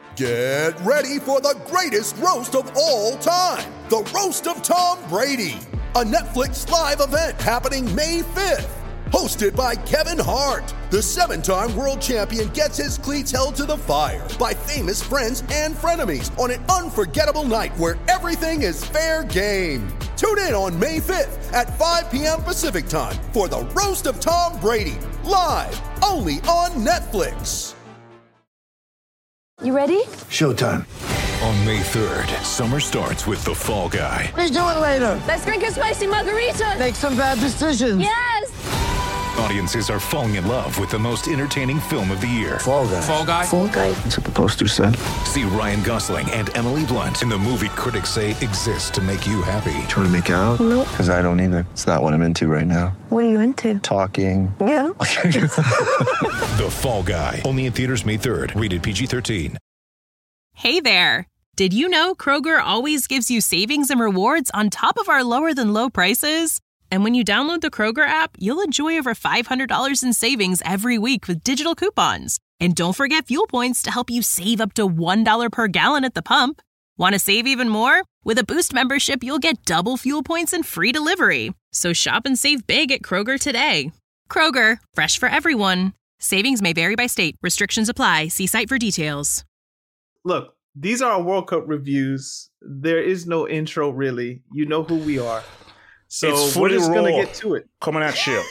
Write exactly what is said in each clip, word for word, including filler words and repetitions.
Get ready for the greatest roast of all time, the Roast of Tom Brady, a Netflix live event happening May fifth. Hosted by Kevin Hart, the seven-time world champion gets his cleats held to the fire by famous friends and frenemies on an unforgettable night where everything is fair game. Tune in on May fifth at five p.m. Pacific time for the Roast of Tom Brady, live only on Netflix. You ready? Showtime. On May third, summer starts with The Fall Guy. Let's do it later. Let's drink a spicy margarita. Make some bad decisions. Yes! Audiences are falling in love with the most entertaining film of the year. Fall Guy. Fall Guy. Fall Guy. That's what the poster said. See Ryan Gosling and Emily Blunt in the movie critics say exists to make you happy. Trying to make it out? Nope. Because I don't either. It's not what I'm into right now. What are you into? Talking. Yeah. The Fall Guy. Only in theaters May third. Rated P G thirteen. Hey there. Did you know Kroger always gives you savings and rewards on top of our lower than low prices? And when you download the Kroger app, you'll enjoy over five hundred dollars in savings every week with digital coupons. And don't forget fuel points to help you save up to one dollar per gallon at the pump. Want to save even more? With a Boost membership, you'll get double fuel points and free delivery. So shop and save big at Kroger today. Kroger, fresh for everyone. Savings may vary by state. Restrictions apply. See site for details. Look, these are our World Cup reviews. There is no intro, really. You know who we are. So It's we're fully just going to raw. get to it. Coming at you.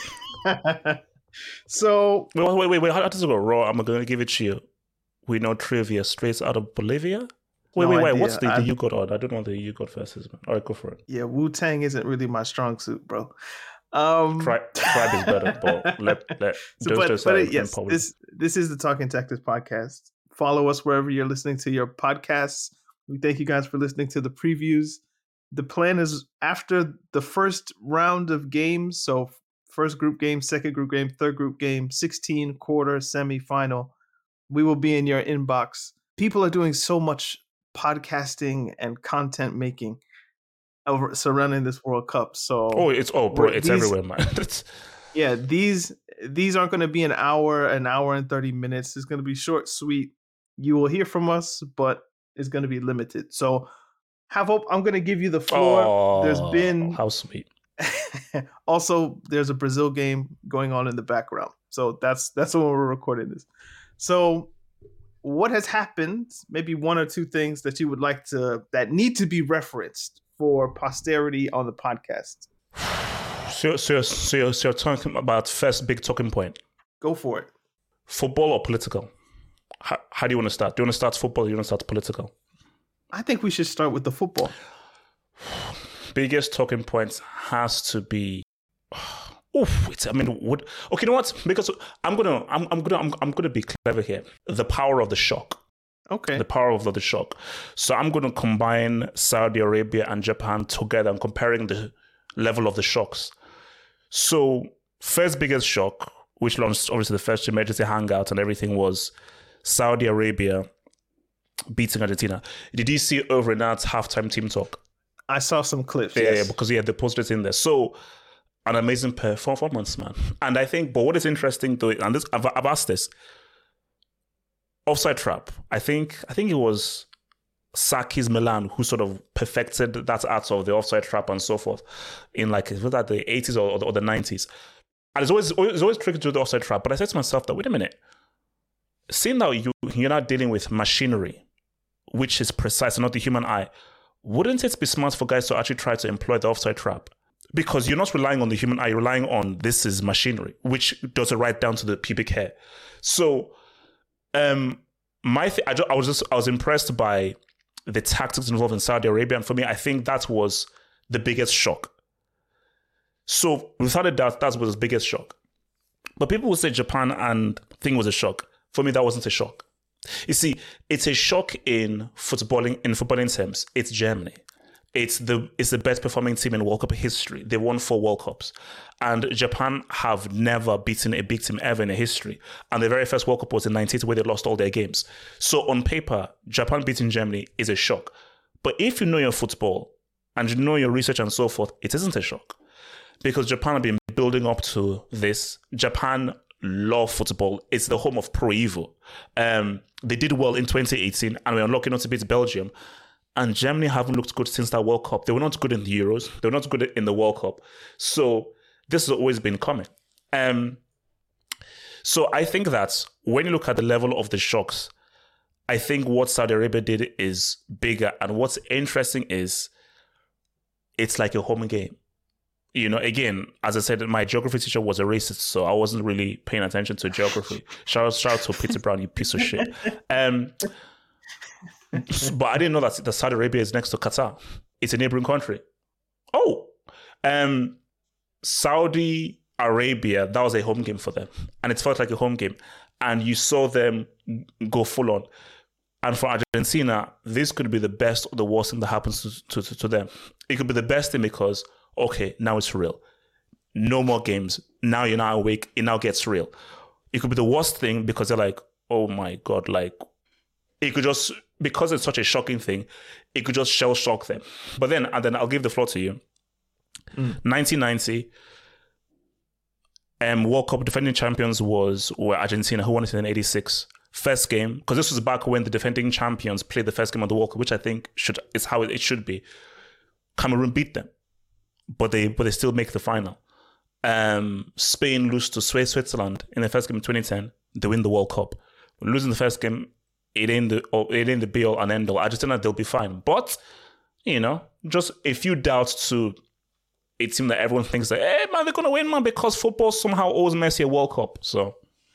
So, Wait, wait, wait, wait. How does it go? Raw. I'm going to give it to you. We know trivia straight out of Bolivia. Wait, No wait, wait. idea. What's the, the I- you got on? I don't know what the you got first is, man. All right, go for it. yeah, Wu-Tang isn't really my strong suit, bro. Um, Tri- tribe is better, but let, let So, those but, those but are it- in yes, public. this this is the Talking Tactics podcast. Follow us wherever you're listening to your podcasts. We thank you guys for listening to the previews. The plan is after the first round of games, so first group game, second group game, third group game, sixteen, quarter, semi-final, we will be in your inbox. People are doing so much podcasting and content making over surrounding this World Cup. So Oh, it's oh, bro, We're- it's these- everywhere, man. It's- yeah, these these aren't going to be an hour, an hour and thirty minutes. It's going to be short, sweet. You will hear from us, but it's going to be limited. So have hope. I'm going to give you the floor. oh, There's been how sweet. also there's a Brazil game going on in the background. So that's that's when we're recording this. So what has happened? Maybe one or two things that you would like to that need to be referenced for posterity on the podcast. So, so, so, so you're talking about first big talking point. Go for it. Football or political? How, how do you want to start? Do you want to start football or do you want to start political? I think we should start with the football. Biggest talking points has to be. Oof, it's, I mean, what? Okay, you know what? Because I'm gonna, I'm, I'm gonna, I'm, I'm gonna be clever here. The power of the shock. Okay. The power of the shock. So I'm gonna combine Saudi Arabia and Japan together and comparing the level of the shocks. So first biggest shock, which launched obviously the first emergency hangout and everything, was Saudi Arabia beating Argentina. Did you see over and out halftime team talk? I saw some clips. Yeah, yes. yeah, because yeah, they posted it in there. So an amazing performance, man. And I think, but what is interesting though, and this I've, I've asked this, offside trap. I think I think it was Sakis Milan who sort of perfected that art of the offside trap and so forth in like was that the eighties or, or the nineties. And it's always it's always tricky to do the offside trap. But I said to myself that wait a minute, seeing that you you're not dealing with machinery, which is precise and not the human eye, wouldn't it be smart for guys to actually try to employ the offside trap? Because you're not relying on the human eye, you're relying on this is machinery, which does it right down to the pubic hair. So, um, my th- I, just, I was just I was impressed by the tactics involved in Saudi Arabia, and for me, I think that was the biggest shock. So, without a doubt, that was the biggest shock. But people will say Japan and thing was a shock. For me, that wasn't a shock. You see, it's a shock in footballing in footballing terms. It's Germany. It's the it's the best performing team in World Cup history. They won four World Cups. And Japan have never beaten a big team ever in their history. And the very first World Cup was in ninety-eight where they lost all their games. So on paper, Japan beating Germany is a shock. But if you know your football and you know your research and so forth, it isn't a shock. Because Japan have been building up to this. Japan love football. It's the home of Pro Evo. Um, they did well in twenty eighteen, and we are lucky not to beat Belgium. And Germany haven't looked good since that World Cup. They were not good in the Euros. They were not good in the World Cup. So this has always been coming. Um, so I think that when you look at the level of the shocks, I think what Saudi Arabia did is bigger. And what's interesting is it's like a home game. You know, again, as I said, my geography teacher was a racist, so I wasn't really paying attention to geography. Shout out, shout out to Peter Brown, you piece of shit. Um, but I didn't know that, that Saudi Arabia is next to Qatar. It's a neighboring country. Oh, um, Saudi Arabia, that was a home game for them. And it felt like a home game. And you saw them go full on. And for Argentina, this could be the best or the worst thing that happens to, to, to them. It could be the best thing because, okay, now it's real. No more games. Now you're now awake. It now gets real. It could be the worst thing because they're like, oh my God, like, it could just, because it's such a shocking thing, it could just shell shock them. But then, and then I'll give the floor to you. Mm. nineteen ninety, um, World Cup defending champions was were Argentina, who won it in eighty-six. First game, because this was back when the defending champions played the first game of the World Cup, which I think should is how it should be. Cameroon beat them, but they but they still make the final. Um, Spain lose to Switzerland in the first game in twenty ten. They win the World Cup. When losing the first game, it ain't the it ain't the be all and end all. Argentina, they'll be fine, but you know, just a few doubts to a team that everyone thinks that, hey man, they're gonna win, man, because football somehow owes Messi a World Cup. So,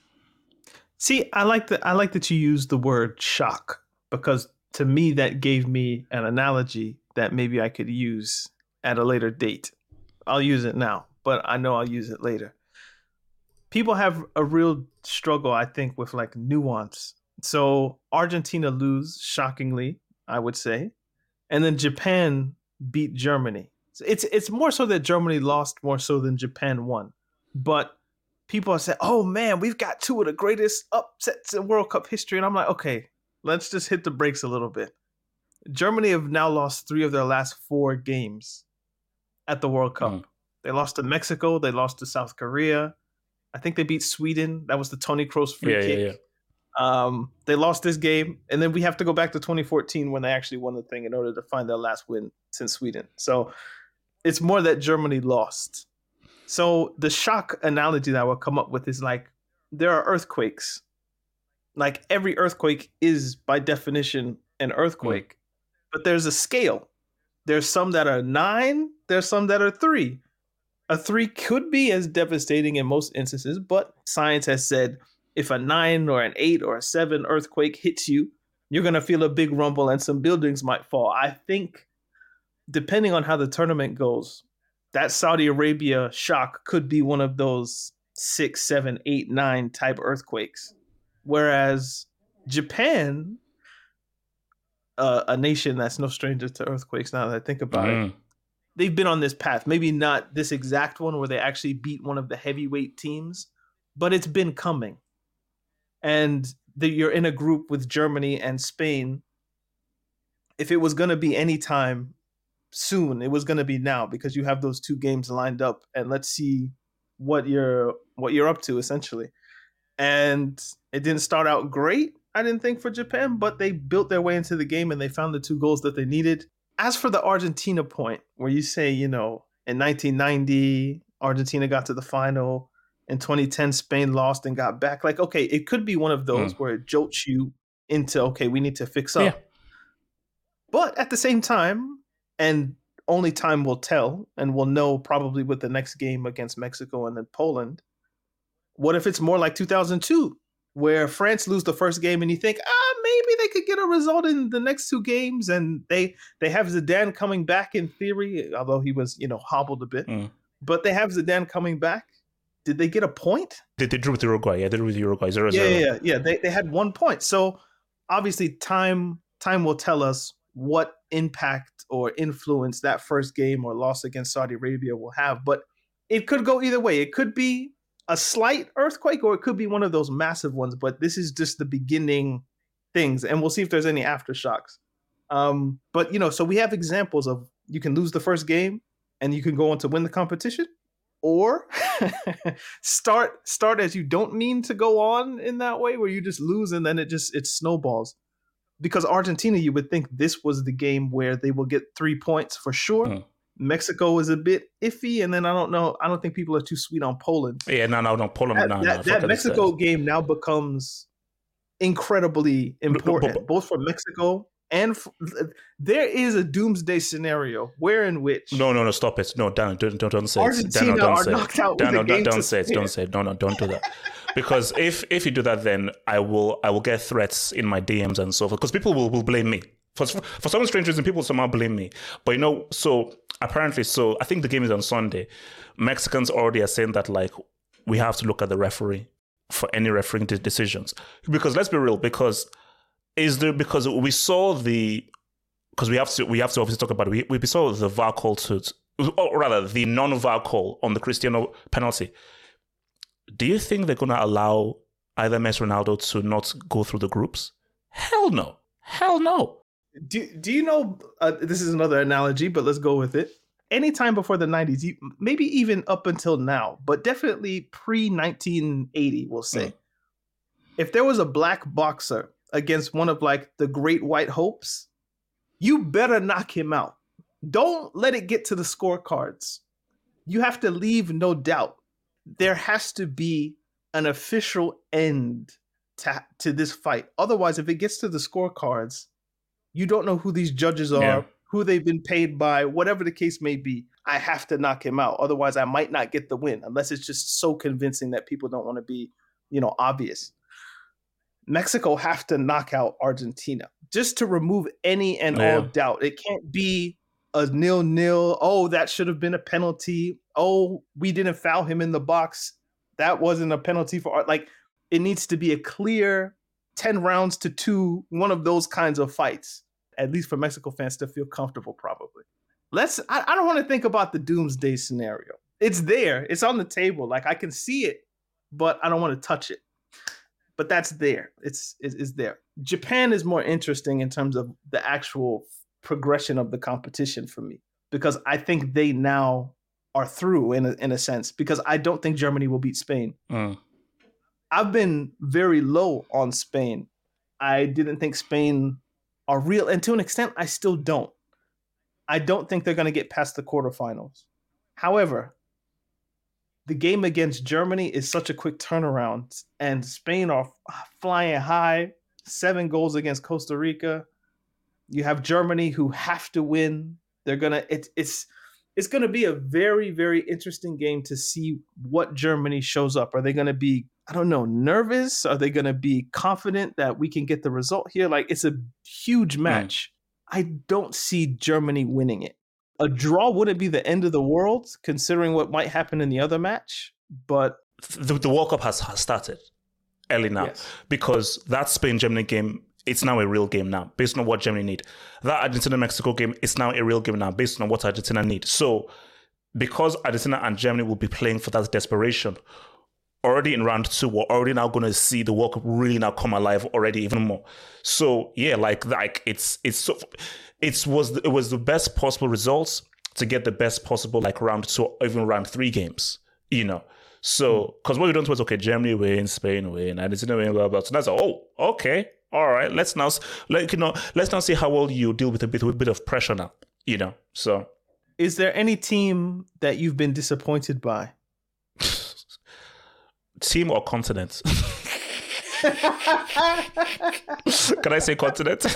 see, I like that. I like that you used the word shock, because to me that gave me an analogy that maybe I could use at a later date. I'll use it now, but I know I'll use it later. People have a real struggle, I think, with like nuance. So Argentina lose, shockingly, I would say. And then Japan beat Germany. It's it's more so that Germany lost more so than Japan won. But people are saying, oh man, we've got two of the greatest upsets in World Cup history. And I'm like, okay, let's just hit the brakes a little bit. Germany have now lost three of their last four games at the World Cup. Mm. They lost to Mexico. They lost to South Korea. I think they beat Sweden. That was the Toni Kroos free yeah, kick. Yeah, yeah. Um, they lost this game. And then we have to go back to twenty fourteen when they actually won the thing in order to find their last win since Sweden. So it's more that Germany lost. So the shock analogy that I would come up with is like, there are earthquakes. Like every earthquake is by definition an earthquake, mm. but there's a scale. There's some that are nine. There's some that are three. A three could be as devastating in most instances, but science has said if a nine or an eight or a seven earthquake hits you, you're going to feel a big rumble and some buildings might fall. I think depending on how the tournament goes, that Saudi Arabia shock could be one of those six, seven, eight, nine type earthquakes. Whereas Japan, uh, a nation that's no stranger to earthquakes now that I think about mm. it, they've been on this path. Maybe not this exact one where they actually beat one of the heavyweight teams, but it's been coming. And the, you're in a group with Germany and Spain. If it was going to be any time soon, it was going to be now, because you have those two games lined up, and let's see what you're what you're up to essentially. And it didn't start out great, I didn't think, for Japan, but they built their way into the game and they found the two goals that they needed. As for the Argentina point, where you say, you know, in nineteen ninety, Argentina got to the final. In twenty ten, Spain lost and got back. Like, okay, it could be one of those mm. where it jolts you into, okay, we need to fix up. Yeah. But at the same time, and only time will tell, and we'll know probably with the next game against Mexico and then Poland, what if it's more like two thousand two, where France lose the first game and you think, ah, maybe they could get a result in the next two games, and they they have Zidane coming back in theory, although he was, you know, hobbled a bit. Mm. But they have Zidane coming back. Did they get a point? They, they drew with Uruguay. Yeah, they drew with Uruguay. Zero, yeah, zero. yeah, yeah, yeah. They they had one point. So obviously, time time will tell us what impact or influence that first game or loss against Saudi Arabia will have. But it could go either way. It could be a slight earthquake, or it could be one of those massive ones. But this is just the beginning things, and we'll see if there's any aftershocks. Um, but you know, so we have examples of you can lose the first game and you can go on to win the competition. or start start as you don't mean to go on in that way, where you just lose and then it just it snowballs. Because Argentina, you would think this was the game where they will get three points for sure. Mm. Mexico is a bit iffy, and then I don't know. I don't think people are too sweet on Poland. Yeah, no, no, no, Poland. That, no, that, no, that Mexico game now becomes incredibly important, but, but, both for Mexico and for, there is a doomsday scenario where in which no, no, no, stop it, no, Dan, don't, don't, don't say Argentina it. Dan, no, don't are say knocked it. out. Dan, with no, a game don't to say it. Don't say it. No, no, don't do that. Because if if you do that, then I will I will get threats in my D Ms and so forth. Because people will, will blame me. For, for some strange reason, people somehow blame me. But you know, so apparently, so I think the game is on Sunday. Mexicans already are saying that, like, we have to look at the referee for any refereeing decisions. Because let's be real, because is there because we saw the because we have to we have to obviously talk about it. We we saw the V A R call to or rather the non-V A R call on the Cristiano penalty. Do you think they're gonna allow either Messi or Ronaldo to not go through the groups? Hell no. Hell no. Do, do you know, uh, this is another analogy, but let's go with it. Anytime before the nineties, maybe even up until now, but definitely pre nineteen eighty, we'll say. Mm. If there was a black boxer against one of like the great white hopes, you better knock him out. Don't let it get to the scorecards. You have to leave no doubt. There has to be an official end to, to this fight. Otherwise, if it gets to the scorecards, you don't know who these judges are, yeah. who they've been paid by, whatever the case may be. I have to knock him out. Otherwise, I might not get the win, unless it's just so convincing that people don't want to be, you know, obvious. Mexico have to knock out Argentina just to remove any and yeah. all doubt. It can't be a nil-nil. Oh, that should have been a penalty. Oh, we didn't foul him in the box. That wasn't a penalty for Art. Like, it needs to be a clear ten rounds to two, one of those kinds of fights. At least for Mexico fans to feel comfortable, probably. Let's. I, I don't want to think about the doomsday scenario. It's there. It's on the table. Like, I can see it, but I don't want to touch it. But that's there. It's, it's, it's there. Japan is more interesting in terms of the actual progression of the competition for me, because I think they now are through in a, in a sense, because I don't think Germany will beat Spain. Mm. I've been very low on Spain. I didn't think Spain are real. And to an extent, I still don't. I don't think they're going to get past the quarterfinals. However, the game against Germany is such a quick turnaround, and Spain are flying high, seven goals against Costa Rica. You have Germany who have to win. They're going to, it, it's, it's going to be a very, very interesting game to see what Germany shows up. Are they going to be, I don't know, nervous? Are they going to be confident that we can get the result here? Like, it's a huge match. Mm. I don't see Germany winning it. A draw wouldn't be the end of the world, considering what might happen in the other match. But the, the World Cup has started early now, yes. because that Spain-Germany game, it's now a real game now, based on what Germany need. That Argentina-Mexico game is now a real game now, based on what Argentina need. So, because Argentina and Germany will be playing for that desperation, already in round two, we're already now going to see the World Cup really now come alive already even more. So yeah, like like it's it's so it was it was the best possible results to get the best possible like round two or even round three games, you know. So because what we don't was okay, Germany win, Spain win, Argentina win, blah blah. So that's oh okay, all right. Let's now like you know let's now see how well you deal with a bit with a bit of pressure now, you know. So is there any team that you've been disappointed by? Team or continent? Can I say continent?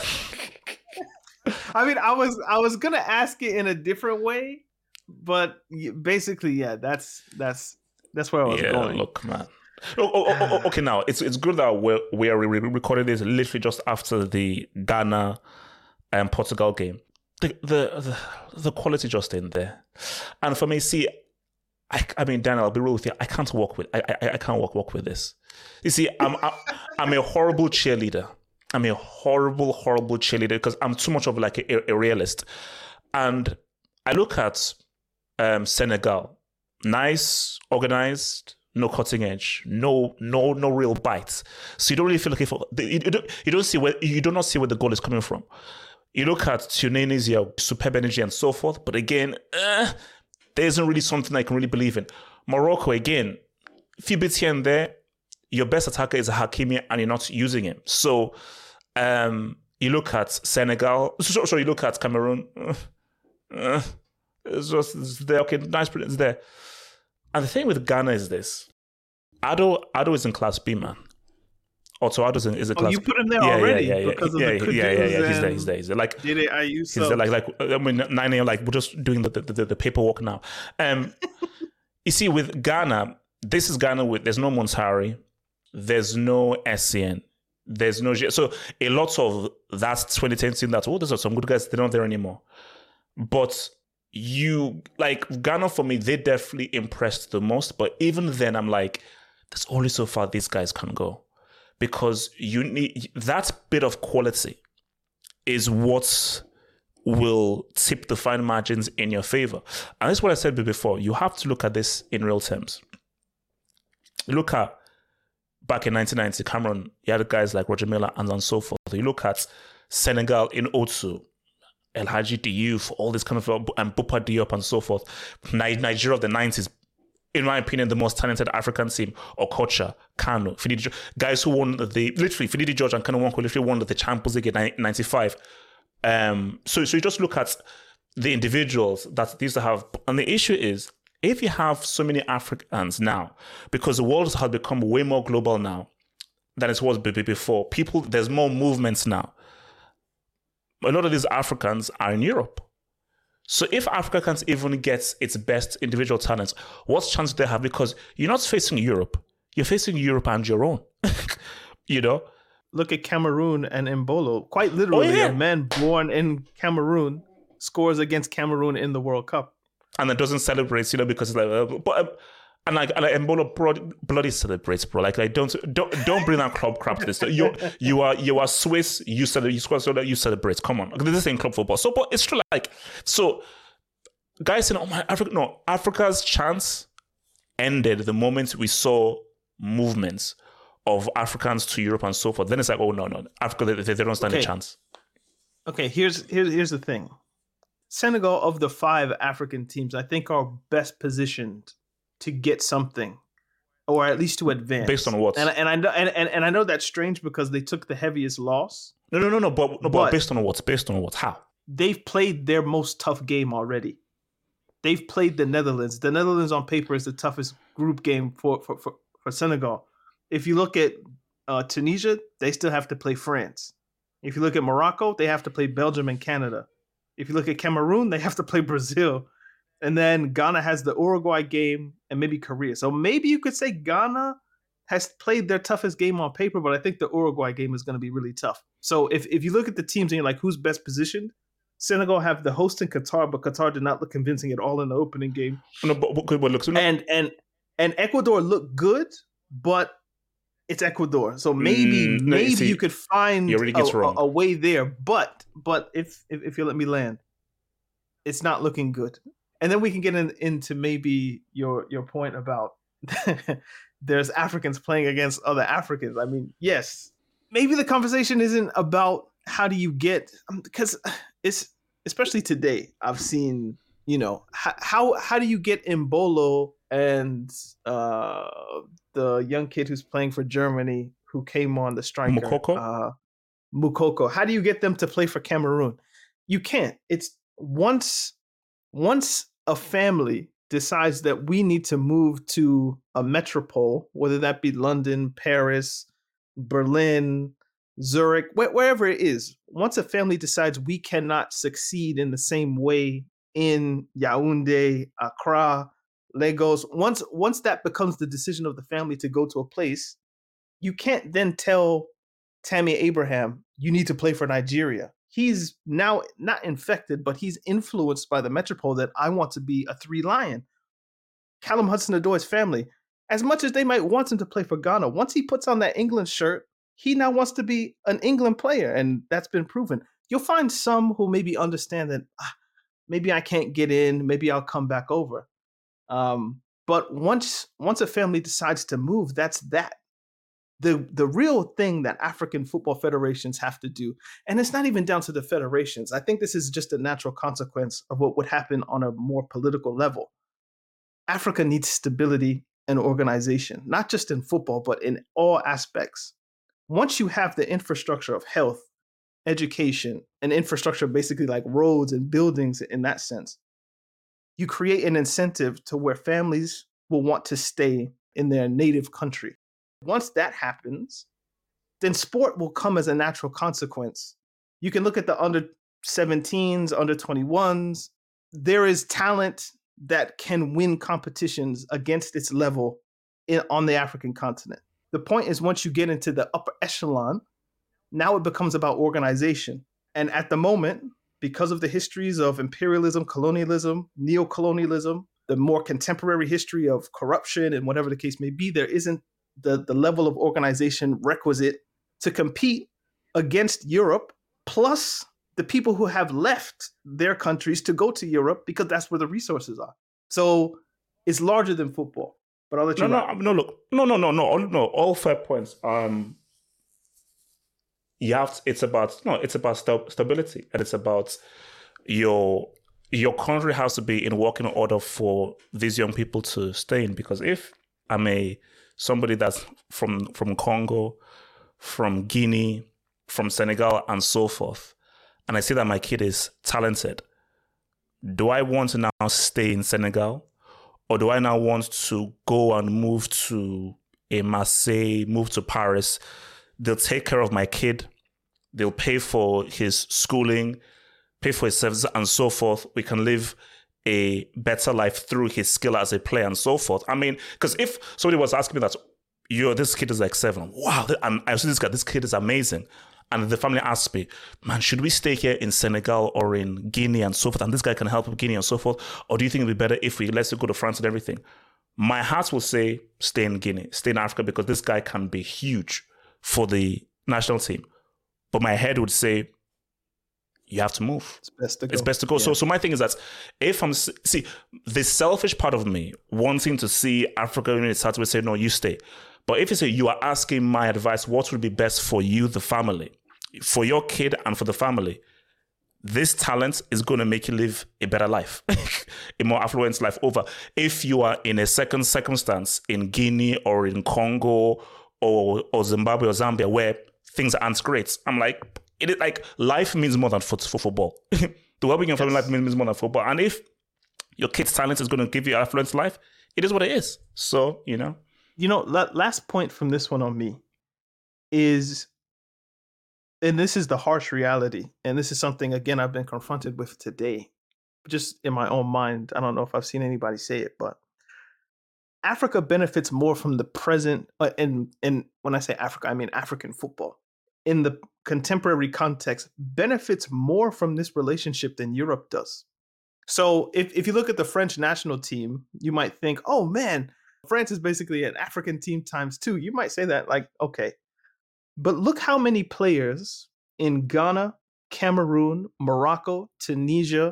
I mean, I was I was gonna ask it in a different way, but basically, yeah, that's that's that's where I was yeah, going. Look, man. Oh, oh, oh, oh, okay, now it's it's good that we're we are recording this literally just after the Ghana and Portugal game. The the the, the quality just in there, and for me, see. I, I mean, Daniel, I'll be real with you. I can't work with. I I, I can't work work with this. You see, I'm I, I'm a horrible cheerleader. I'm a horrible, horrible cheerleader because I'm too much of like a, a realist. And I look at um, Senegal, nice, organized, no cutting edge, no no no real bites. So you don't really feel like if you, you don't you don't see where you do not see where the goal is coming from. You look at Tunisia, superb energy and so forth, but again. Uh, There isn't really something I can really believe in. Morocco, again, a few bits here and there. Your best attacker is Hakimi and you're not using him. So um, you look at Senegal. So, so you look at Cameroon. Uh, uh, it's just it's there. Okay, nice. It's there. And the thing with Ghana is this. Ado, Ado is in Class B, man. Also, Ado is in, is in oh, Class B. You put him there yeah, already yeah, yeah, yeah, because yeah, of the yeah, yeah, yeah, yeah. He's there, he's there, he's there. Like, did it, I use he's there, like, like, I mean, nine a.m., like, we're just doing the, the, the, the paperwork now. Um, you see, with Ghana, this is Ghana with, there's no Montari, there's no S C N, there's no, so a lot of that twenty ten team that, oh, those are some good guys, they're not there anymore. But you, like, Ghana for me, they definitely impressed the most. But even then, I'm like, there's only so far these guys can go. Because you need, that bit of quality is what will tip the fine margins in your favor. And that's what I said before. You have to look at this in real terms. Look at back in nineteen ninety, Cameroon, you had guys like Roger Miller and so forth. You look at Senegal in Otsu, El Hadji Diouf, all this kind of, and Bupa Diop and so forth. Nigeria of the nineties, in my opinion, the most talented African team, Okocha, Kano, Finidi, guys who won the, literally, Finidi George and Kano Nwankwo literally won the Champions League in ninety-five. Um, so, so you just look at the individuals that these have. And the issue is, if you have so many Africans now, because the world has become way more global now than it was before, people, there's more movements now. A lot of these Africans are in Europe. So if Africa can't even get its best individual talents, what chance do they have? Because you're not facing Europe. You're facing Europe and your own. You know? Look at Cameroon and Embolo. Quite literally, oh, yeah. a man born in Cameroon scores against Cameroon in the World Cup. And it doesn't celebrate, you know, because it's like, uh, but, um, and like, and like Embolo bloody celebrates, bro. Like, like don't don't don't bring that club crap to this. You you are you are Swiss. You celebrate. You score so that you celebrate. Come on, this ain't club football. So, but it's true. Like, so guys saying, "Oh my Africa," no, Africa's chance ended the moment we saw movements of Africans to Europe and so forth. Then it's like, oh no, no, Africa they, they don't stand okay. a chance. Okay, here's here's here's the thing. Senegal, of the five African teams, I think are best positioned to get something, or at least to advance. Based on what? And, and I know, and, and, and I know that's strange because they took the heaviest loss. No, no, no, no. But, no, but, but based on what? Based on what? How? They've played their most tough game already. They've played the Netherlands. The Netherlands on paper is the toughest group game for for, for, for Senegal. If you look at uh, Tunisia, they still have to play France. If you look at Morocco, they have to play Belgium and Canada. If you look at Cameroon, they have to play Brazil. And then Ghana has the Uruguay game and maybe Korea. So maybe you could say Ghana has played their toughest game on paper, but I think the Uruguay game is going to be really tough. So if, if you look at the teams and you're like, who's best positioned? Senegal have the host in Qatar, but Qatar did not look convincing at all in the opening game. No, but, but, but looks and and and Ecuador looked good, but it's Ecuador, so maybe mm, no, maybe you, see, you could find really a, a, a way there. But but if, if if you let me land, it's not looking good. And then we can get in, into maybe your your point about there's Africans playing against other Africans. I mean, yes, maybe the conversation isn't about how do you get, because it's especially today. I've seen, you know, how how, how do you get Embolo and uh, the young kid who's playing for Germany who came on, the striker, Mukoko? Uh, Mukoko. How do you get them to play for Cameroon? You can't. It's once once a family decides that we need to move to a metropole, whether that be London, Paris, Berlin, Zurich, wh- wherever it is. Once a family decides we cannot succeed in the same way in Yaoundé, Accra, Lagos, once once that becomes the decision of the family to go to a place, you can't then tell Tammy Abraham, you need to play for Nigeria. He's now not infected, but he's influenced by the metropole that I want to be a three lion. Callum Hudson-Odoi's family, as much as they might want him to play for Ghana, once he puts on that England shirt, he now wants to be an England player, and that's been proven. You'll find some who maybe understand that ah, maybe I can't get in, maybe I'll come back over. Um, but once once a family decides to move, that's that. The the real thing that African football federations have to do, and it's not even down to the federations. I think this is just a natural consequence of what would happen on a more political level. Africa needs stability and organization, not just in football, but in all aspects. Once you have the infrastructure of health, education, and infrastructure, basically like roads and buildings in that sense, you create an incentive to where families will want to stay in their native country. Once that happens, then sport will come as a natural consequence. You can look at the under seventeens, under twenty-ones. There is talent that can win competitions against its level in, on the African continent. The point is, once you get into the upper echelon, now it becomes about organization. And at the moment, because of the histories of imperialism, colonialism, neo-colonialism, the more contemporary history of corruption and whatever the case may be, there isn't the, the level of organization requisite to compete against Europe, plus the people who have left their countries to go to Europe because that's where the resources are. So it's larger than football. But I'll let you No, know. no, no, look. No, no, no, no, no. All fair points. Um, you have to, it's about, no, it's about st- stability. And it's about your, your country has to be in working order for these young people to stay in. Because if I'm a, somebody that's from, from Congo, from Guinea, from Senegal, and so forth, and I see that my kid is talented, do I want to now stay in Senegal? Or do I now want to go and move to a Marseille, move to Paris? They'll take care of my kid. They'll pay for his schooling, pay for his services, and so forth. We can live a better life through his skill as a player and so forth. I mean, because if somebody was asking me that, yo, this kid is like seven. Wow, and I see this guy, this kid is amazing. And the family asks me, man, should we stay here in Senegal or in Guinea and so forth? And this guy can help with Guinea and so forth. Or do you think it'd be better if we let's go to France and everything? My heart will say, stay in Guinea, stay in Africa, because this guy can be huge for the national team. But my head would say, you have to move. It's best to go. It's best to go. Yeah. So, so my thing is that if I'm, see, the selfish part of me wanting to see Africa in its heart would say, no, you stay. But if you say you are asking my advice, what would be best for you, the family, for your kid and for the family, this talent is going to make you live a better life, a more affluent life over. If you are in a second circumstance in Guinea or in Congo or, or Zimbabwe or Zambia where things aren't great, I'm like, it is like life means more than for, for football. The well-being of family life means more than football. And if your kid's talent is going to give you an affluent life, it is what it is. So, you know. You know, last point from this one on me is, and this is the harsh reality, and this is something, again, I've been confronted with today, just in my own mind. I don't know if I've seen anybody say it, but Africa benefits more from the present, uh, and, and when I say Africa, I mean African football. In the contemporary context, benefits more from this relationship than Europe does. So if, if you look at the French national team, you might think, oh man, France is basically an African team times two. You might say that, like, okay. But look how many players in Ghana, Cameroon, Morocco, Tunisia,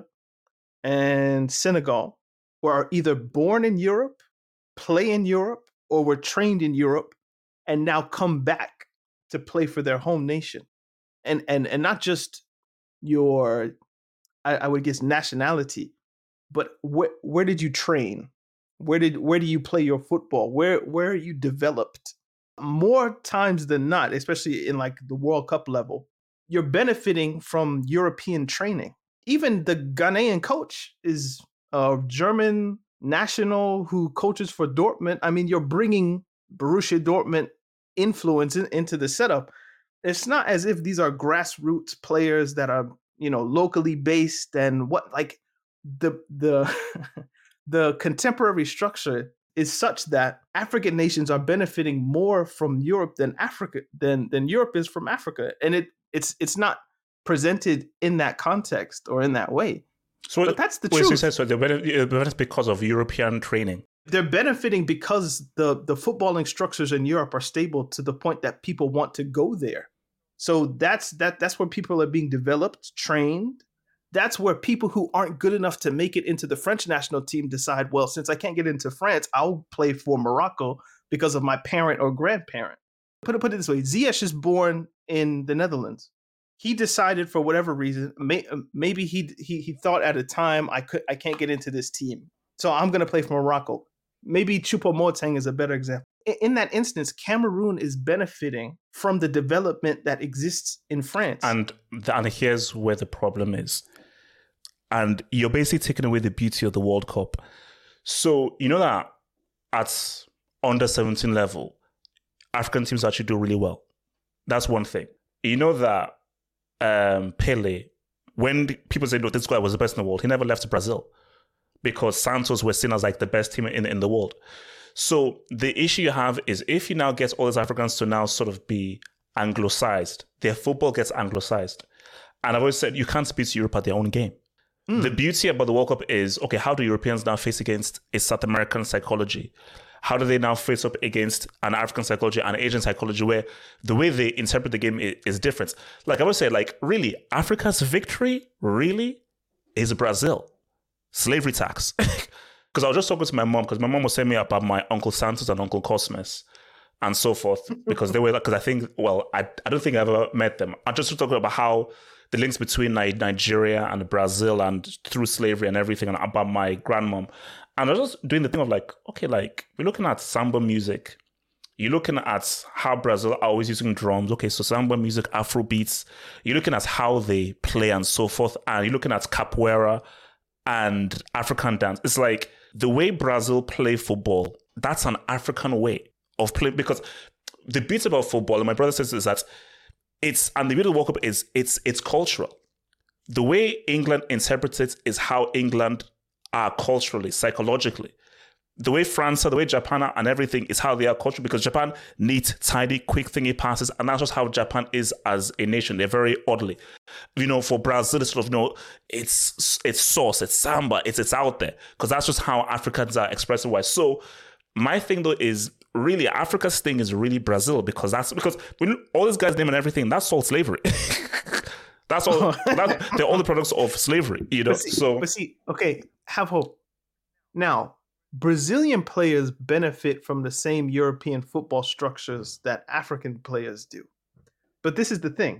and Senegal were either born in Europe, play in Europe, or were trained in Europe, and now come back to play for their home nation. And and and not just your, I, I would guess, nationality, but where where did you train? Where did where do you play your football? Where where are you developed? More times than not, especially in like the World Cup level, you're benefiting from European training. Even the Ghanaian coach is a German national who coaches for Dortmund. I mean, you're bringing Borussia Dortmund influence in, into the setup. It's not as if these are grassroots players that are, you know, locally based and what, like the the the contemporary structure is such that African nations are benefiting more from Europe than Africa than than Europe is from Africa, and it it's it's not presented in that context or in that way. So, but that's the truth. So they're benefiting because of European training. They're benefiting because the the footballing structures in Europe are stable to the point that people want to go there. So that's that that's where people are being developed, trained. That's where people who aren't good enough to make it into the French national team decide, well, since I can't get into France, I'll play for Morocco because of my parent or grandparent. Put it, put it this way. Ziyech is born in the Netherlands. He decided for whatever reason, may, maybe he, he he thought at a time, I could I can't get into this team. so I'm going to play for Morocco. Maybe Choupo-Moting is a better example. In that instance, Cameroon is benefiting from the development that exists in France. And, and here's where the problem is. And you're basically taking away the beauty of the World Cup. So, you know that at under seventeen level, African teams actually do really well. That's one thing. You know that um, Pele, when people say, no, this guy was the best in the world, he never left Brazil because Santos was seen as like the best team in, in the world. So the issue you have is if you now get all these Africans to now sort of be anglicized, their football gets anglicized. And I've always said you can't beat Europe at their own game. Mm. The beauty about the World Cup is, okay, how do Europeans now face against a South American psychology? How do they now face up against an African psychology and Asian psychology where the way they interpret the game is, is different? Like I would say, like, really, Africa's victory, really, is Brazil. Slavery tax. Because I was just talking to my mom, because my mom was telling me about my Uncle Santos and Uncle Cosmas and so forth, because they were, because I think, well, I, I don't think I've ever met them. I just talking about how the links between Nigeria and Brazil and through slavery and everything, and about my grandmom. And I was just doing the thing of like, okay, like, we're looking at samba music. You're looking at how Brazil are always using drums. Okay, so samba music, Afro beats. You're looking at how they play and so forth. And you're looking at capoeira and African dance. It's like the way Brazil play football, that's an African way of playing. Because the beauty about football, and my brother says, is that it's, and the beauty of the World Cup is it's it's cultural. The way England interprets it is how England are culturally, psychologically. The way France are, the way Japan are, and everything is how they are culturally, because Japan needs tidy, quick thingy passes, and that's just how Japan is as a nation. They're very orderly. You know, for Brazil, it's sort of, you know, it's it's sauce, it's samba, it's it's out there, because that's just how Africans are expressing wise. So my thing though is really Africa's thing is really Brazil, because that's because when all these guys name and everything, that's all slavery. That's all. That, they're all the products of slavery, you know. But see, so, but see, okay, have hope. Now, Brazilian players benefit from the same European football structures that African players do. But this is the thing: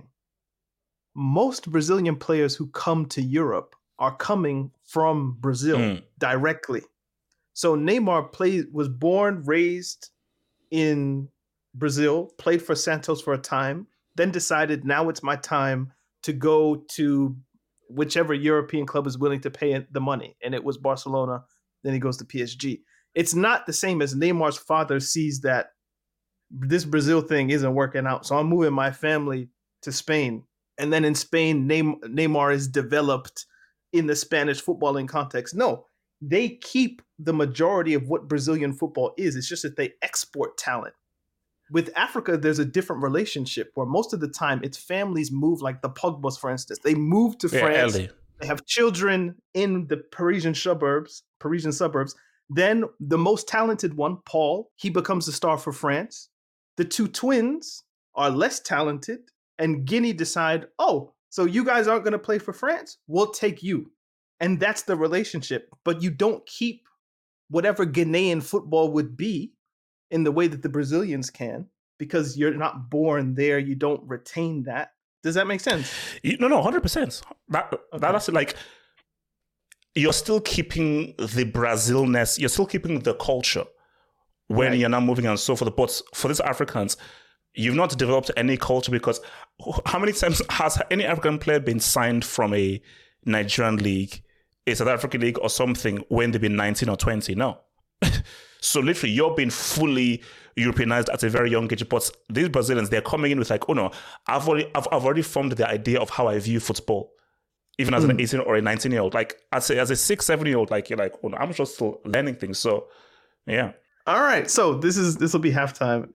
most Brazilian players who come to Europe are coming from Brazil mm. directly. So Neymar played, was born, raised in Brazil, played for Santos for a time, then decided now it's my time to go to whichever European club is willing to pay the money. And it was Barcelona. Then he goes to P S G. It's not the same as Neymar's father sees that this Brazil thing isn't working out. So I'm moving my family to Spain. And then in Spain, Neymar is developed in the Spanish footballing context. No, they keep the majority of what Brazilian football is. It's just that they export talent. With Africa, there's a different relationship where most of the time it's families move, like the Pogbas, for instance. They move to yeah, France. Ellie. They have children in the Parisian suburbs, Parisian suburbs. Then the most talented one, Paul, he becomes the star for France. The two twins are less talented, and Guinea decide, oh, so you guys aren't going to play for France? We'll take you. And that's the relationship. But you don't keep whatever Ghanaian football would be in the way that the Brazilians can, because you're not born there. You don't retain that. Does that make sense? No, no, one hundred percent. That, okay. That's like, you're still keeping the Brazilness, you're still keeping the culture when right. you're not moving and so forth. But for these Africans, you've not developed any culture, because how many times has any African player been signed from a Nigerian league, a South African league or something when they've been nineteen or twenty? No. So literally, you're being fully Europeanized at a very young age. But these Brazilians, they're coming in with like, oh no, I've already, I've, I've already formed the idea of how I view football, even as mm. an eighteen or a nineteen year old. Like as a, as a six, seven year old, like you're like, oh no, I'm just still learning things. So, yeah. All right, so this is this will be halftime.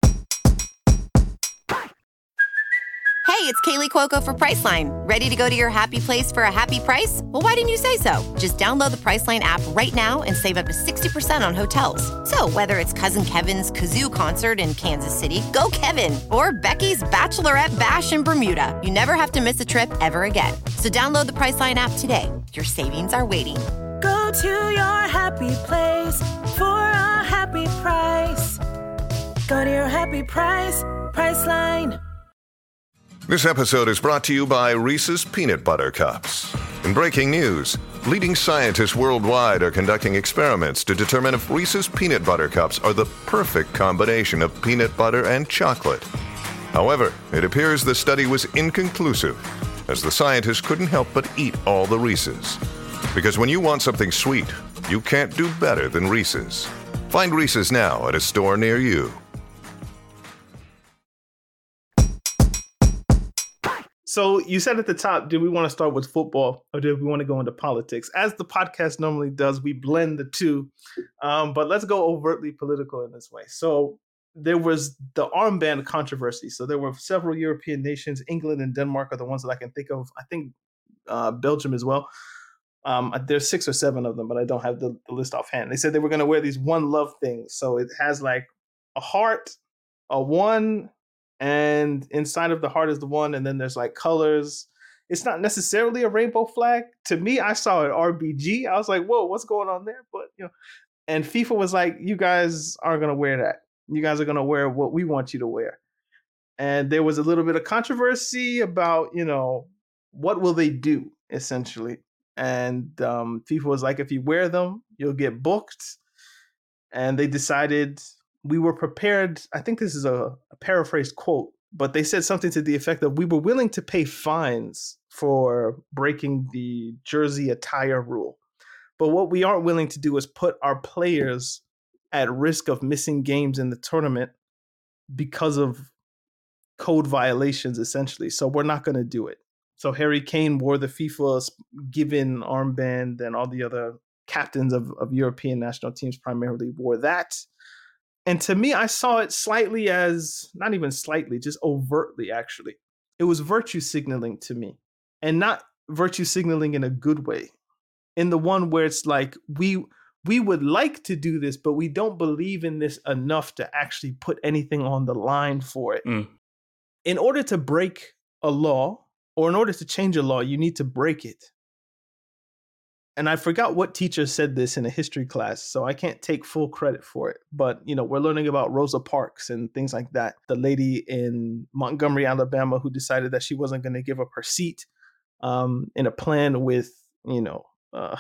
Hey, it's Kaylee Cuoco for Priceline. Ready to go to your happy place for a happy price? Well, why didn't you say so? Just download the Priceline app right now and save up to sixty percent on hotels. So whether it's Cousin Kevin's Kazoo Concert in Kansas City, go Kevin, or Becky's Bachelorette Bash in Bermuda, you never have to miss a trip ever again. So download the Priceline app today. Your savings are waiting. Go to your happy place for a happy price. Go to your happy price, Priceline. This episode is brought to you by Reese's Peanut Butter Cups. In breaking news, Leading scientists worldwide are conducting experiments to determine if Reese's Peanut Butter Cups are the perfect combination of peanut butter and chocolate. However, it appears the study was inconclusive, as the scientists couldn't help but eat all the Reese's. Because when you want something sweet, you can't do better than Reese's. Find Reese's now at a store near you. So you said at the top, did we want to start with football or did we want to go into politics? As the podcast normally does, we blend the two. Um, but let's go overtly political in this way. So there was the armband controversy. So there were several European nations. England and Denmark are the ones that I can think of. I think uh, Belgium as well. Um, there's six or seven of them, but I don't have the, the list offhand. They said they were going to wear these one love things. So it has like a heart, a one, and inside of the heart is the one, and then there's like colors. It's not necessarily a rainbow flag. To me, I saw an R B G. I was like, whoa, what's going on there? But, you know, and FIFA was like, you guys aren't going to wear that. You guys are going to wear what we want you to wear. And there was a little bit of controversy about, you know, what will they do, essentially. And um, FIFA was like, if you wear them, you'll get booked. And they decided... we were prepared. I think this is a, a paraphrased quote, but they said something to the effect of, we were willing to pay fines for breaking the jersey attire rule. But what we aren't willing to do is put our players at risk of missing games in the tournament because of code violations, essentially. So we're not going to do it. So Harry Kane wore the FIFA given armband, and all the other captains of, of European national teams primarily wore that. And to me, I saw it slightly as, not even slightly, just overtly, actually. It was virtue signaling to me. And not virtue signaling in a good way. In the one where it's like, we we would like to do this, but we don't believe in this enough to actually put anything on the line for it. Mm. In order to break a law, or in order to change a law, you need to break it. And I forgot what teacher said this in a history class, so I can't take full credit for it. But, you know, we're learning about Rosa Parks and things like that. The lady in Montgomery, Alabama, who decided that she wasn't going to give up her seat um, in a plan with, you know, uh,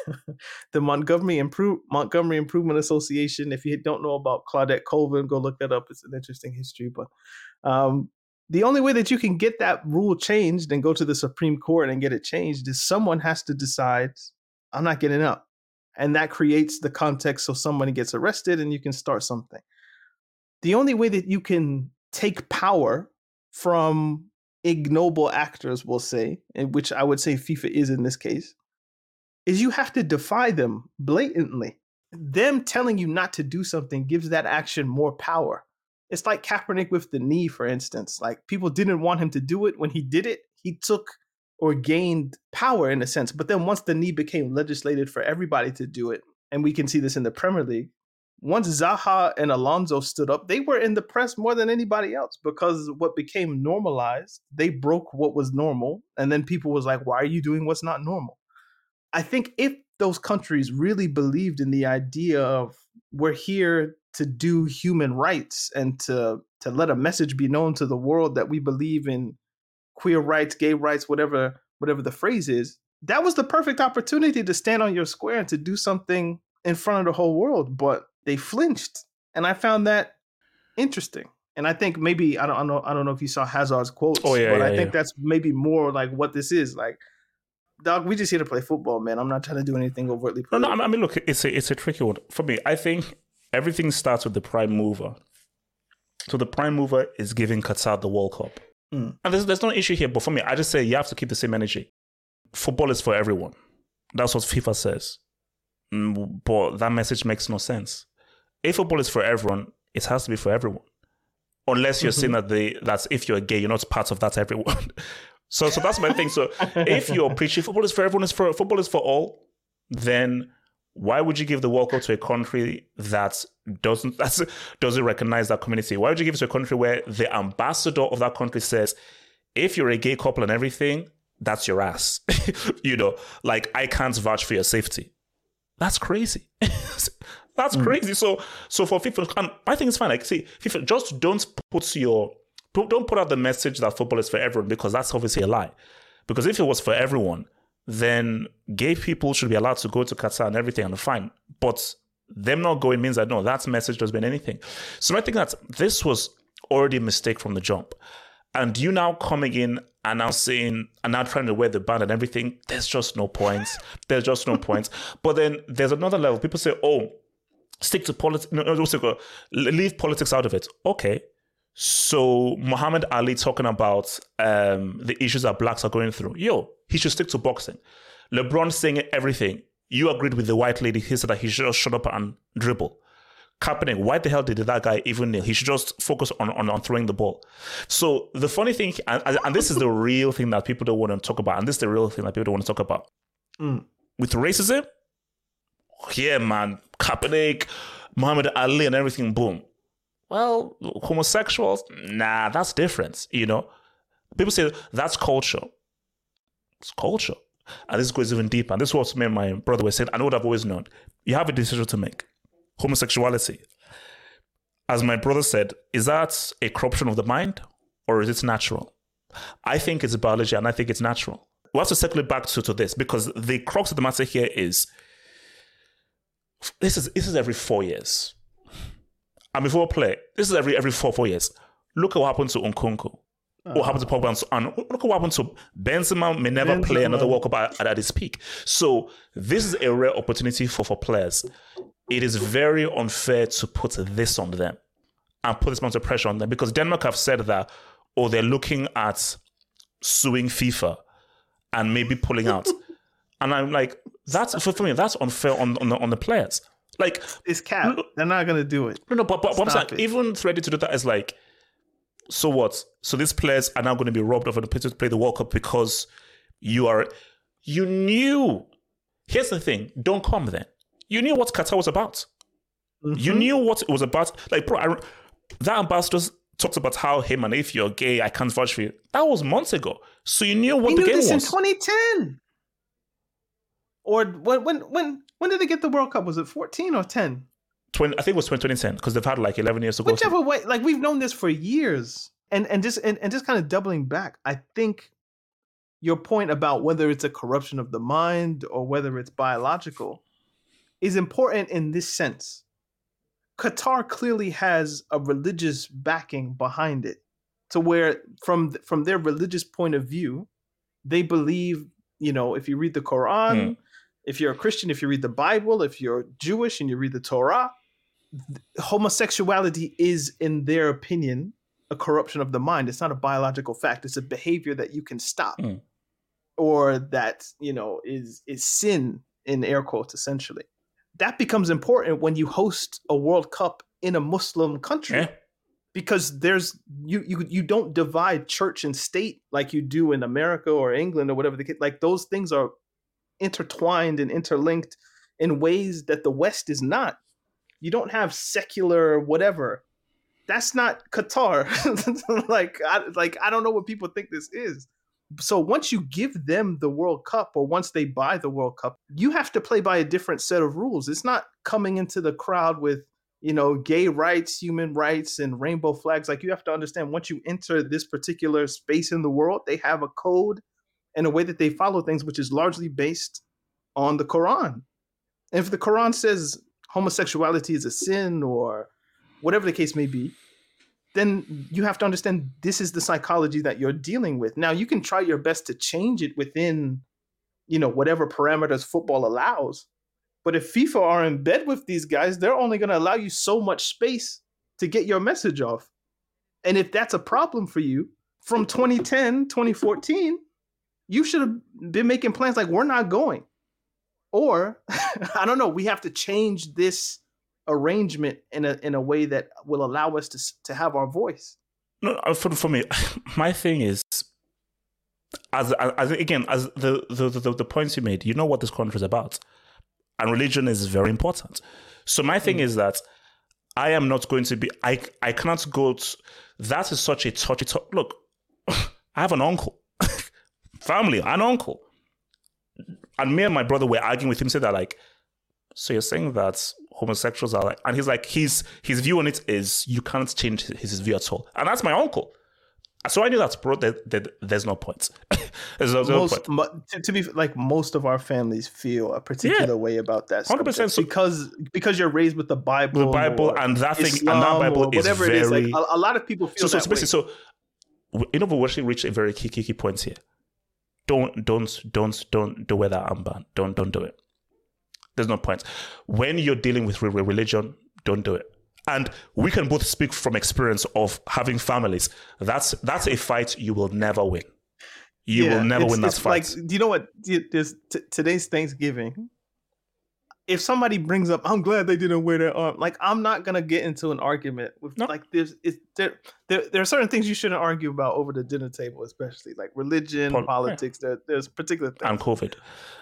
the Montgomery Improve Montgomery Improvement Association. If you don't know about Claudette Colvin, go look that up. It's an interesting history. But um, the only way that you can get that rule changed and go to the Supreme Court and get it changed is someone has to decide, I'm not getting up. And that creates the context so somebody gets arrested and you can start something. The only way that you can take power from ignoble actors, we'll say, and which I would say FIFA is in this case, is you have to defy them blatantly. Them telling you not to do something gives that action more power. It's like Kaepernick with the knee, for instance. Like, people didn't want him to do it. When he did it, he took or gained power in a sense. But then once the knee became legislated for everybody to do it, and we can see this in the Premier League, once Zaha and Alonso stood up, they were in the press more than anybody else because what became normalized, they broke what was normal. And then people was like, why are you doing what's not normal? I think if those countries really believed in the idea of we're here to do human rights and to, to let a message be known to the world that we believe in queer rights, gay rights, whatever, whatever the phrase is, that was the perfect opportunity to stand on your square and to do something in front of the whole world. But they flinched. And I found that interesting. And I think maybe, I don't, I don't know, I don't know if you saw Hazard's quotes, oh, yeah, but yeah, I think yeah. that's maybe more like what this is. Like, dog, we just here to play football, man. I'm not trying to do anything overtly political. No, no, I mean, look, it's a, it's a tricky one. For me, I think everything starts with the prime mover. So the prime mover is giving Qatar the World Cup. Mm. And there's, there's no issue here, but for me, I just say you have to keep the same energy. Football is for everyone. That's what FIFA says. Mm, but that message makes no sense. If football is for everyone, it has to be for everyone. Unless you're mm-hmm. saying that they, that's if you're gay, you're not part of that everyone. so so that's my thing. So if you're preaching football is for everyone, is for football is for all, then why would you give the World Cup to a country that doesn't that's, doesn't recognize that community? Why would you give it to a country where the ambassador of that country says, if you're a gay couple and everything, that's your ass? You know, like, I can't vouch for your safety. That's crazy. That's mm. crazy. So, so for FIFA, and I think it's fine. Like, see, FIFA, just don't put your, don't put out the message that football is for everyone, because that's obviously a lie. Because if it was for everyone, then gay people should be allowed to go to Qatar and everything, and fine. But them not going means that no, that message doesn't mean anything. So I think that this was already a mistake from the jump. And you now coming in and now saying, and now trying to wear the band and everything, there's just no points. There's just no points. But then there's another level. People say, oh, stick to politics. No, no, no, leave politics out of it. Okay. So Muhammad Ali talking about um, the issues that blacks are going through. Yo, he should stick to boxing. LeBron saying everything. You agreed with the white lady. He said that he should just shut up and dribble. Kaepernick, why the hell did that guy even kneel? He should just focus on, on, on throwing the ball. So the funny thing, and, and this is the real thing that people don't want to talk about, and this is the real thing that people don't want to talk about. Mm. With racism, yeah, man, Kaepernick, Muhammad Ali and everything, boom. Well, homosexuals, nah, that's different, you know? People say that's culture. It's culture. And this goes even deeper. And this is what me and my brother were saying. I know what I've always known. You have a decision to make. Homosexuality. As my brother said, is that a corruption of the mind or is it natural? I think it's biology and I think it's natural. We have to circle it back to, to this because the crux of the matter here is this is this is every four years. And before we play, this is every every four four years. Look at what happened to Nkunku. Uh, what happened to Pogba? And look at what happened to Benzema. May never Benzema. play another World Cup at, at his peak. So this is a rare opportunity for, for players. It is very unfair to put this on them and put this amount of pressure on them because Denmark have said that, or they're looking at suing FIFA and maybe pulling out. And I'm like, that's for, for me, that's unfair on on the, on the players. Like it's cap. They're not gonna do it. No, no, but, but, but I'm saying, even ready to do that is like, so what? So these players are now going to be robbed of an opportunity to play the World Cup because you are, you knew. Here's the thing: don't come then. You knew what Qatar was about. Mm-hmm. You knew what it was about. Like, bro, I, that ambassador talked about how, hey man, if you're gay, I can't vouch for you. That was months ago. So you knew what we the knew game this was. In twenty ten. Or when when when when did they get the World Cup? Was it fourteen or ten? twenty, I think it was twenty ten because they've had like eleven years to go. Whichever way, like we've known this for years. And and just and, and just kind of doubling back, I think your point about whether it's a corruption of the mind or whether it's biological is important in this sense. Qatar clearly has a religious backing behind it, to where from from their religious point of view, they believe, you know, if you read the Quran, mm. if you're a Christian, if you read the Bible, if you're Jewish and you read the Torah, homosexuality is, in their opinion, a corruption of the mind. It's not a biological fact. It's a behavior that you can stop, mm. or that, you know, is is sin in air quotes, essentially. That becomes important when you host a World Cup in a Muslim country, yeah. because there's you you you don't divide church and state like you do in America or England or whatever the case. Like those things are intertwined and interlinked in ways that the West is not. You don't have secular whatever. That's not Qatar. like, I, like I don't know what people think this is. So once you give them the World Cup, or once they buy the World Cup, you have to play by a different set of rules. It's not coming into the crowd with, you know, gay rights, human rights, and rainbow flags. Like, you have to understand, once you enter this particular space in the world, they have a code and a way that they follow things, which is largely based on the Quran. And if the Quran says homosexuality is a sin, or whatever the case may be, then you have to understand this is the psychology that you're dealing with. Now, you can try your best to change it within, you know, whatever parameters football allows. But if FIFA are in bed with these guys, they're only going to allow you so much space to get your message off. And if that's a problem for you, from twenty ten, twenty fourteen, you should have been making plans like, we're not going. Or, I don't know, we have to change this arrangement in a in a way that will allow us to to have our voice. No, for, for me, my thing is, as, as again, as the, the the the points you made, you know what this country is about, and religion is very important. So my thing mm. is that I am not going to be. I I cannot go. To, that is such a touchy. T- look, I have an uncle, family, an uncle, and me and my brother were arguing with him, saying that like, so you're saying that homosexuals are like, and he's like, his his view on it is you can't change his, his view at all. And that's my uncle. So I knew that's bro. That, that there's no point. there's no, most, point. Mo- to, to be like most of our families feel a particular yeah. way about that. Hundred percent. So, because because you're raised with the Bible, the Bible, and that thing, Islam, and that Bible is whatever very. It is. Like, a, a lot of people feel so, that so, way. So, you know, we actually reached a very key, key, key point here. Don't, don't, don't, don't do wear that armband. Don't, don't do it. There's no point. When you're dealing with religion, don't do it. And we can both speak from experience of having families. That's that's a fight you will never win. You yeah, will never it's, win that it's fight. Like, do you know what? There's t- today's Thanksgiving. If somebody brings up, I'm glad they didn't wear their arm. Like, I'm not gonna get into an argument with no. like there's it's, there, there. There are certain things you shouldn't argue about over the dinner table, especially like religion, Pol- politics. Yeah. There, there's particular things. And COVID.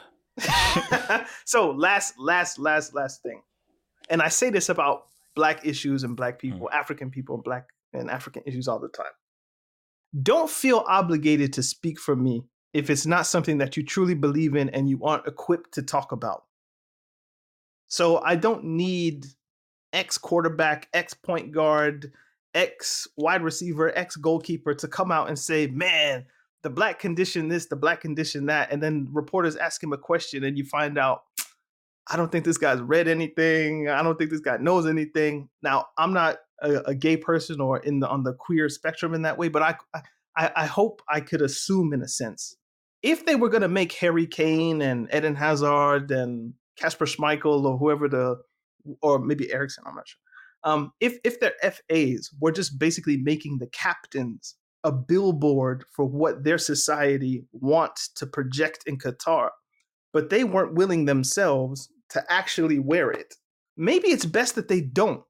So last, last, last, last thing, and I say this about Black issues and Black people, mm. African people, and Black and African issues all the time. Don't feel obligated to speak for me if it's not something that you truly believe in and you aren't equipped to talk about. So I don't need X quarterback, X point guard, X wide receiver, X goalkeeper to come out and say, man, the Black condition this, the Black condition that. And then reporters ask him a question and you find out, I don't think this guy's read anything. I don't think this guy knows anything. Now, I'm not a, a gay person or in the on the queer spectrum in that way, but I, I, I hope I could assume in a sense, if they were going to make Harry Kane and Eden Hazard and Kasper Schmeichel or whoever the, or maybe Eriksson, I'm not sure. Um, if if their F As were just basically making the captains a billboard for what their society wants to project in Qatar, but they weren't willing themselves to actually wear it. Maybe it's best that they don't.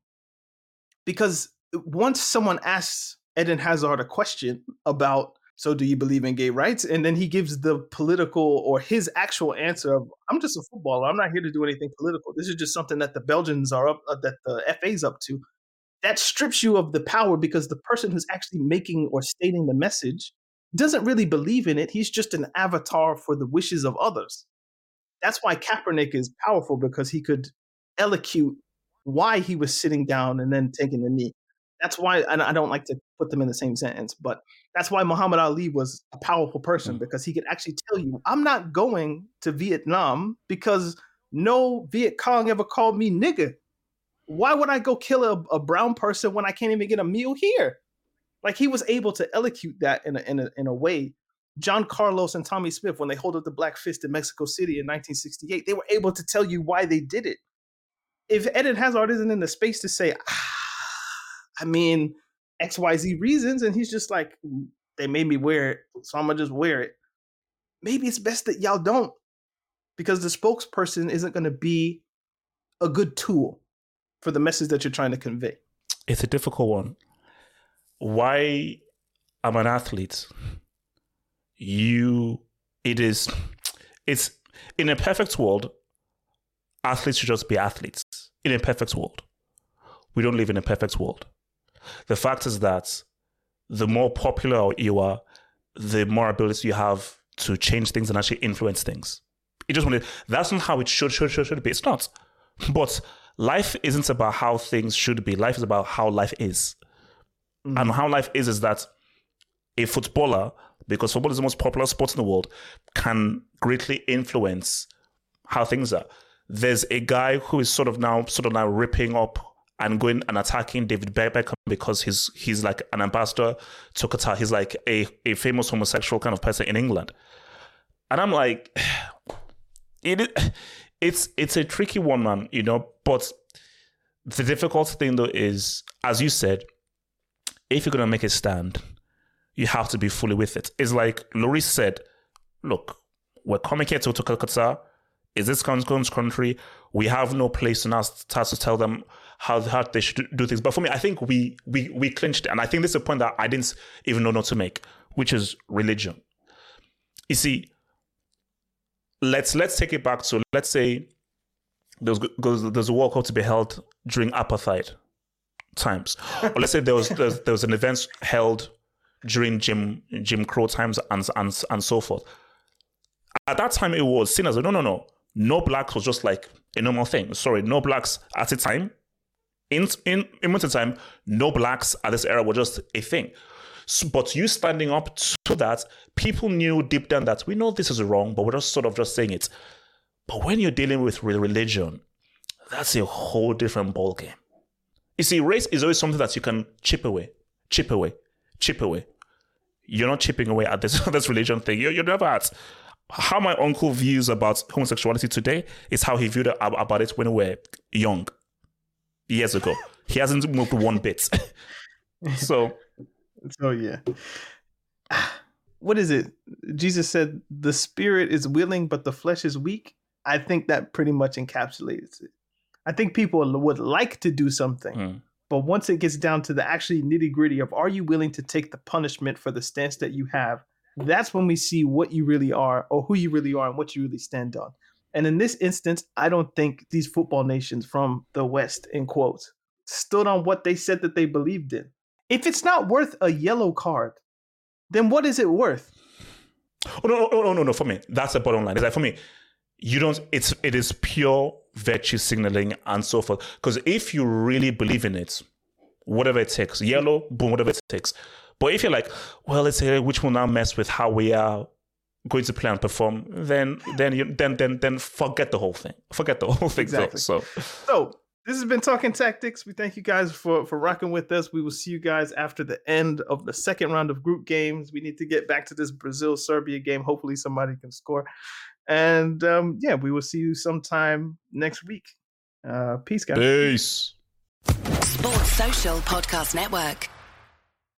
Because once someone asks Eden Hazard a question about, so do you believe in gay rights? And then he gives the political or his actual answer of, I'm just a footballer. I'm not here to do anything political. This is just something that the Belgians are up, uh, that the F A's up to. That strips you of the power because the person who's actually making or stating the message doesn't really believe in it. He's just an avatar for the wishes of others. That's why Kaepernick is powerful, because he could elocute why he was sitting down and then taking the knee. That's why, and I don't like to put them in the same sentence, but that's why Muhammad Ali was a powerful person, because he could actually tell you, I'm not going to Vietnam because no Viet Cong ever called me nigger. Why would I go kill a, a brown person when I can't even get a meal here? Like, he was able to elocute that in a, in a, in a way. John Carlos and Tommy Smith, when they hold up the black fist in Mexico City in nineteen sixty-eight, they were able to tell you why they did it. If Eden Hazard isn't in the space to say, ah, I mean, X Y Z reasons, and he's just like, they made me wear it, so I'm going to just wear it. Maybe it's best that y'all don't, because the spokesperson isn't going to be a good tool for the message that you're trying to convey. It's a difficult one. Why I'm an athlete, you, it is, it's, in a perfect world, athletes should just be athletes. In a perfect world. We don't live in a perfect world. The fact is that the more popular you are, the more ability you have to change things and actually influence things. It just wanted, that's not how it should, should, should, should be. It's not. But life isn't about how things should be. Life is about how life is. Mm-hmm. And how life is is that a footballer, because football is the most popular sport in the world, can greatly influence how things are. There's a guy who is sort of now sort of now ripping up and going and attacking David Beckham because he's he's like an ambassador to Qatar. He's like a, a famous homosexual kind of person in England. And I'm like, it it's it's a tricky one, man, you know, but the difficult thing though is, as you said, if you're gonna make a stand, you have to be fully with it. It's like Lloris said, look, we're coming here to, to Qatar. Is this country? We have no place in us to tell them how, how they should do things. But for me, I think we we we clinched it. And I think this is a point that I didn't even know not to make, which is religion. You see, let's let's take it back to, let's say there's, there's a World Cup to be held during apartheid times. Or let's say there was there was, there was an event held during Jim Jim Crow times and, and, and so forth. At that time, it was seen as a no, no, no. No blacks was just like a normal thing. Sorry, no blacks at the time. In in in modern time, no blacks at this era were just a thing. So, but you standing up to that, people knew deep down that we know this is wrong, but we're just sort of just saying it. But when you're dealing with religion, that's a whole different ballgame. You see, race is always something that you can chip away, chip away, chip away. You're not chipping away at this, this religion thing. You're, you're never at. How my uncle views about homosexuality today is how he viewed about it when we were young, years ago. He hasn't moved one bit. so, so yeah. What is it? Jesus said, the spirit is willing, but the flesh is weak. I think that pretty much encapsulates it. I think people would like to do something, mm. but once it gets down to the actually nitty gritty of, are you willing to take the punishment for the stance that you have? That's when we see what you really are, or who you really are, and what you really stand on. And in this instance, I don't think these football nations from the West, in quotes, stood on what they said that they believed in. If it's not worth a yellow card, then what is it worth? Oh, no, no, no, no, no. For me, that's the bottom line. It's like, for me, you don't, it's, it is pure virtue signaling and so forth. Because if you really believe in it, whatever it takes, yellow, boom, whatever it takes. But if you're like, well, let's say which will now mess with how we are going to play and perform, then then you then then then forget the whole thing. Forget the whole thing. Exactly. So, so this has been Talking Tactics. We thank you guys for for rocking with us. We will see you guys after the end of the second round of group games. We need to get back to this Brazil-Serbia game. Hopefully somebody can score. And um, yeah, we will see you sometime next week. Uh, peace, guys. Peace. Sports Social Podcast Network.